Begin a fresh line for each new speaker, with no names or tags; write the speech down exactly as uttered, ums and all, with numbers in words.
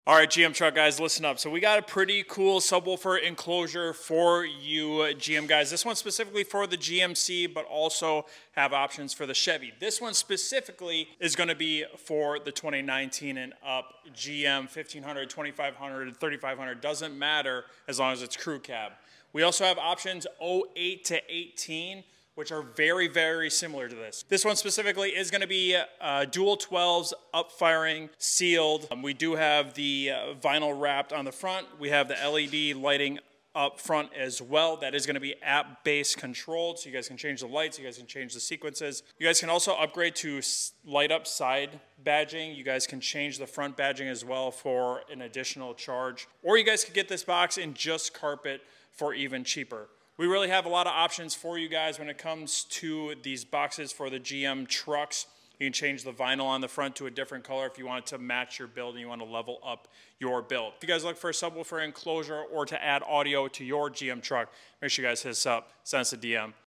All right, G M truck guys, listen up. So we got a pretty cool subwoofer enclosure for you G M guys. This one specifically for the G M C, but also have options for the Chevy. This one specifically is going to be for the twenty nineteen and up G M fifteen hundred, twenty-five hundred, thirty-five hundred. Doesn't matter as long as it's crew cab. We also have options oh eight to eighteen, which are very, very similar to this. This one specifically is going to be uh, dual twelves, up-firing, sealed. Um, we do have the uh, vinyl wrapped on the front. We have the L E D lighting up front as well. That is going to be app-based controlled, so you guys can change the lights, you guys can change the sequences. You guys can also upgrade to light-up side badging. You guys can change the front badging as well for an additional charge. Or you guys could get this box in just carpet for even cheaper. We really have a lot of options for you guys when it comes to these boxes for the G M trucks. You can change the vinyl on the front to a different color if you want it to match your build and you want to level up your build. If you guys look for a subwoofer enclosure or to add audio to your G M truck, make sure you guys hit us up, send us a D M.